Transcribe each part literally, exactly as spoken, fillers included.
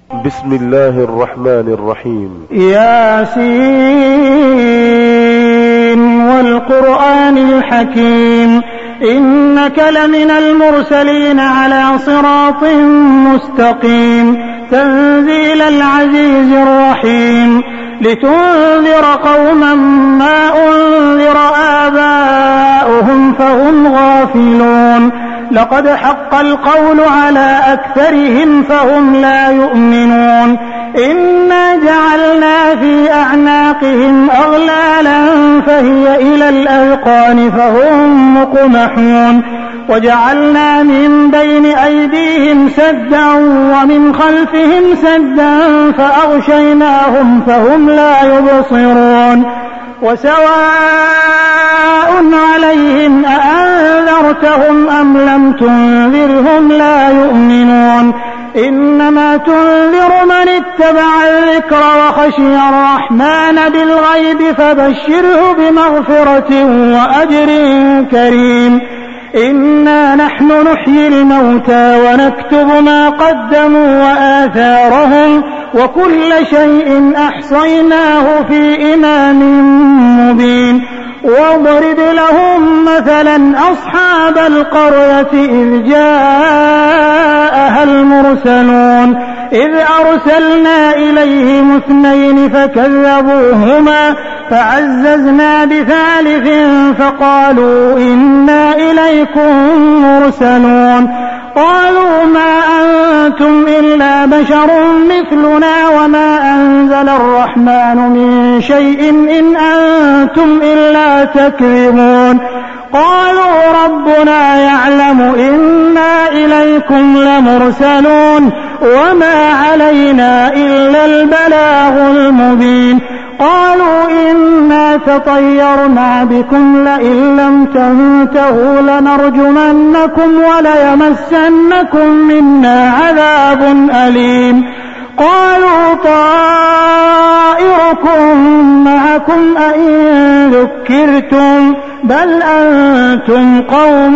بسم الله الرحمن الرحيم. ياسين والقرآن الحكيم إنك لمن المرسلين على صراط مستقيم تنزيل العزيز الرحيم لتنذر قوما ما أنذر آباؤهم فهم غافلون لقد حق القول على أكثرهم فهم لا يؤمنون إنا جعلنا في أعناقهم أغلالا فهي إلى الأذقان فهم مقمحون وجعلنا من بين أيديهم سدا ومن خلفهم سدا فأغشيناهم فهم لا يبصرون وسواء عليهم أأنذرتهم أم لم تنذرهم لا يؤمنون إنما تنذر من اتبع الذكر وخشي الرحمن بالغيب فبشره بمغفرة وأجر كريم إنا نحن نحيي الموتى ونكتب ما قدموا وآثارهم وكل شيء أحصيناه في إمام مبين واضرب لهم مثلا أصحاب القرية إذ جاءها المرسلون إذ أرسلنا إليهم اثنين فكذبوهما فعززنا بثالث فقالوا إنا إليكم مرسلون قالوا ما أنتم إلا بشر مثلنا وما أنزل الرحمن من شيء إن أنتم إلا تكذبون قالوا ربنا يعلم إنا إليكم لمرسلون وما علينا إلا البلاغ المبين قالوا إنا تطيرنا بكم لئن لم تنتهوا لنرجمنكم وليمسنكم منا عذاب أليم قالوا طائركم معكم أئن ذكرتم بل أنتم قوم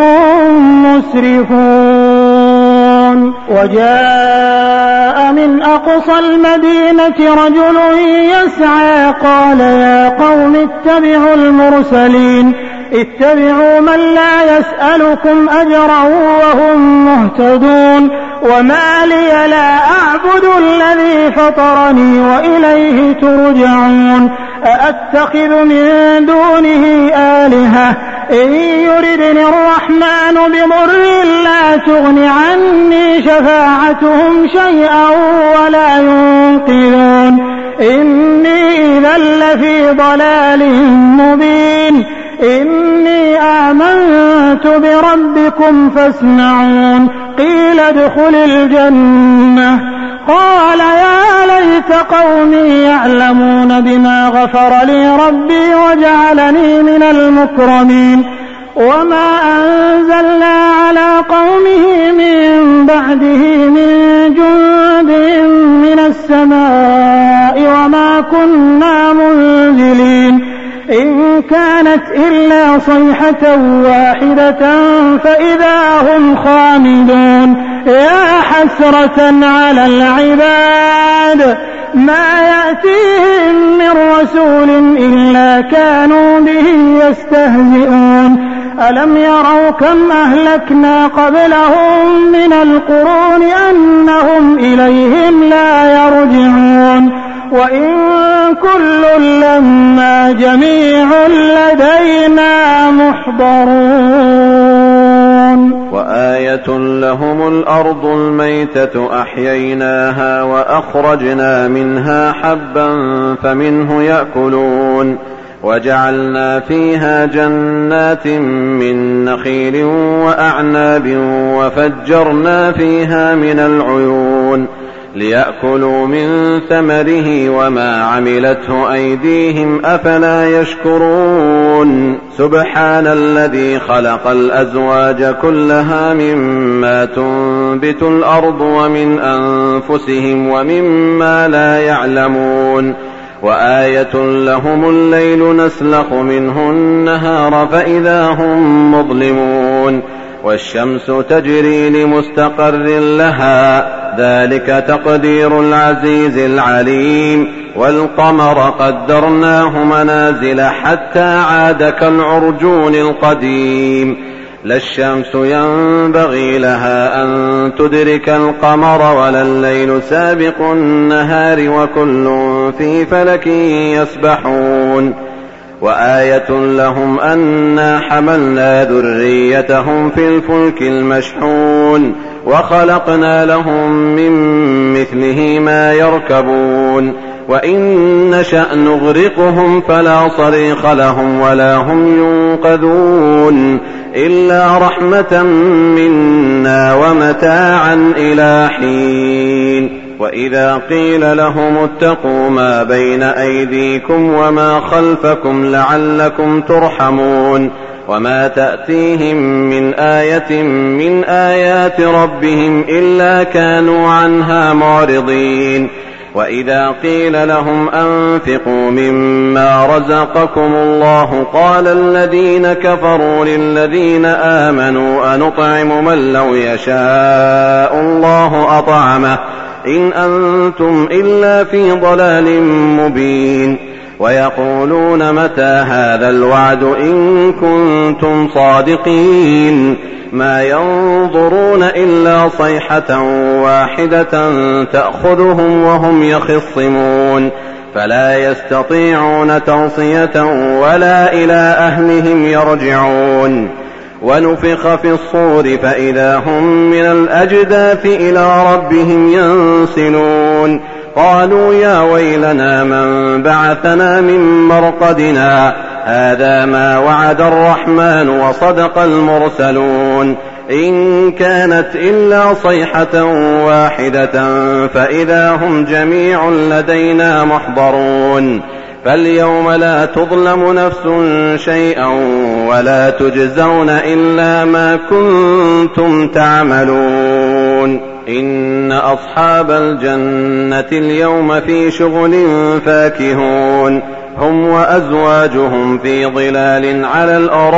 مسرفون وجاء من أقصى المدينة رجل يسعى قال يا قوم اتبعوا المرسلين اتبعوا من لا يسألكم أجرا وهم مهتدون وما لي لا أعبد الذي فطرني وإليه ترجعون أأتخذ من دونه آلهة إن يردني الرحمن بضر لا تغن عني شفاعتهم شيئا ولا ينقذون إني إذا لفي ضلال مبين إني آمنت بربكم فاسمعون قيل ادخل الجنة قال يا ليت قومي يعلمون بما غفر لي ربي وجعلني من المكرمين وما أنزلنا على قومه من بعده من جند من السماء وما كنا منزلين إن كانت إلا صيحة واحدة فإذا هم خامدون يا حسرة على العباد ما يأتيهم من رسول إلا كانوا به يستهزئون ألم يروا كم أهلكنا قبلهم من القرون أنهم إليهم لا يرجعون وإن كل لما جميع لدينا محضرون وآية لهم الأرض الميتة أحييناها وأخرجنا منها حبا فمنه يأكلون وجعلنا فيها جنات من نخيل وأعناب وفجرنا فيها من العيون ليأكلوا من ثمره وما عملته أيديهم أفلا يشكرون سبحان الذي خلق الأزواج كلها مما تنبت الأرض ومن أنفسهم ومما لا يعلمون وآية لهم الليل نسلخ منه النهار فإذا هم مظلمون والشمس تجري لمستقر لها ذلك تقدير العزيز العليم والقمر قدرناه منازل حتى عاد كالعرجون القديم لا الشمس ينبغي لها أن تدرك القمر ولا الليل سابق النهار وكل في فلك يسبحون وآية لهم أنا حملنا ذريتهم في الفلك المشحون وخلقنا لهم من مثله ما يركبون وإن نشأ نغرقهم فلا صريخ لهم ولا هم ينقذون إلا رحمة منا ومتاعا إلى حين وإذا قيل لهم اتقوا ما بين أيديكم وما خلفكم لعلكم ترحمون وما تأتيهم من آية من آيات ربهم إلا كانوا عنها معرضين وإذا قيل لهم أنفقوا مما رزقكم الله قال الذين كفروا للذين آمنوا أنطعم من لو يشاء الله أطعمه إن أنتم إلا في ضلال مبين ويقولون متى هذا الوعد إن كنتم صادقين ما ينظرون إلا صيحة واحدة تأخذهم وهم يخصمون فلا يستطيعون توصية ولا إلى أهلهم يرجعون ونفخ في الصور فإذا هم من الأجداث إلى ربهم ينسلون قالوا يا ويلنا من بعثنا من مرقدنا هذا ما وعد الرحمن وصدق المرسلون إن كانت إلا صيحة واحدة فإذا هم جميع لدينا محضرون فاليوم لا تظلم نفس شيئا ولا تجزون إلا ما كنتم تعملون إن أصحاب الجنة اليوم في شغل فاكهون هم وأزواجهم في ظلال على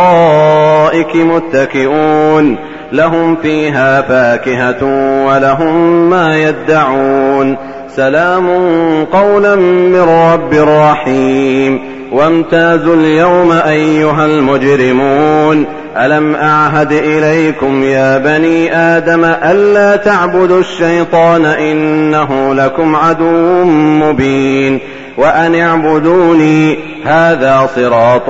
الأرائك متكئون لهم فيها فاكهة ولهم ما يدعون سلام قولا من رب رحيم وامتازوا اليوم أيها المجرمون ألم أعهد إليكم يا بني آدم ألا تعبدوا الشيطان إنه لكم عدو مبين وأن اعبدوني هذا صراط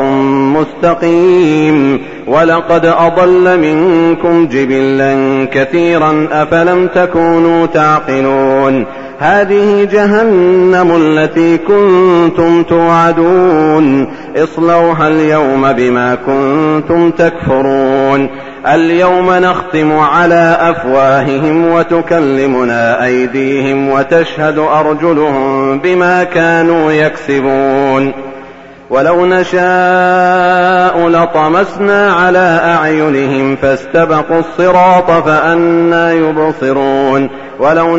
مستقيم ولقد أضل منكم جبلا كثيرا أفلم تكونوا تعقلون هذه جهنم التي كنتم توعدون اصلوها اليوم بما كنتم تكفرون اليوم نختم على أفواههم وتكلمنا أيديهم وتشهد أرجلهم بما كانوا يكسبون ولو نشاء لطمسنا على أعينهم فاستبقوا الصراط فأنى يبصرون ولو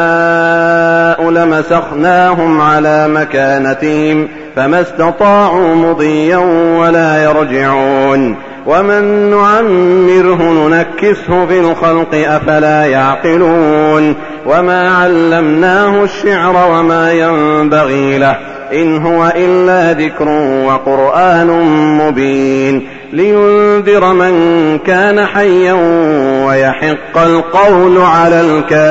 نشاء لمسخناهم على مكانتهم فما استطاعوا مضيا ولا يرجعون ومن نعمره ننكسه في الخلق أفلا يعقلون وما علمناه الشعر وما ينبغي له إن هو إلا ذكر وقرآن مبين لينذر من كان حيا ويحق القول على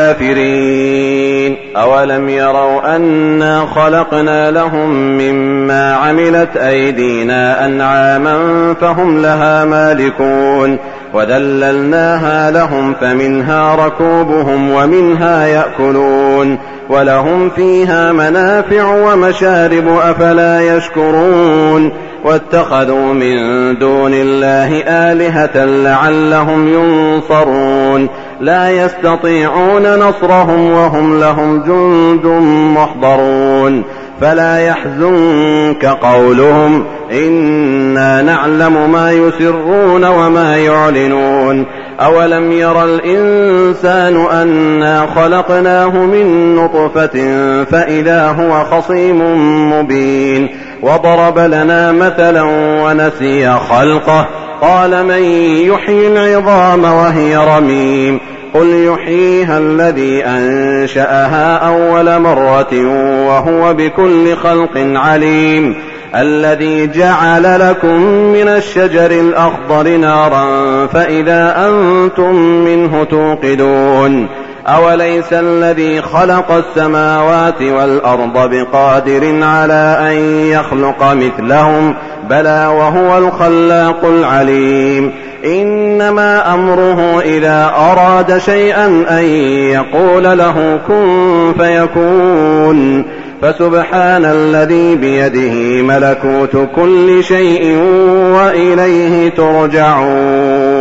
الكافرين أولم يروا أنا خلقنا لهم مما عملت أيدينا أنعاما فهم لها مالكون وذللناها لهم فمنها ركوبهم ومنها يأكلون ولهم فيها منافع ومشارب أفلا يشكرون واتخذوا من دون الله آلهة لعلهم ينصرون لا يستطيعون نصرهم وهم لهم جند محضرون فلا يحزنك قولهم إنا نعلم ما يسرون وما يعلنون أولم ير الإنسان أنا خلقناه من نطفة فإذا هو خصيم مبين وضرب لنا مثلا ونسي خلقه قال من يحيي العظام وهي رميم قل يحييها الذي أنشأها أول مرة وهو بكل خلق عليم الذي جعل لكم من الشجر الأخضر نارا فإذا أنتم منه توقدون أوليس الذي خلق السماوات والأرض بقادر على أن يخلق مثلهم بلى وهو الخلاق العليم إنما أمره إذا أراد شيئا أن يقول له كن فيكون فسبحان الذي بيده ملكوت كل شيء وإليه ترجعون.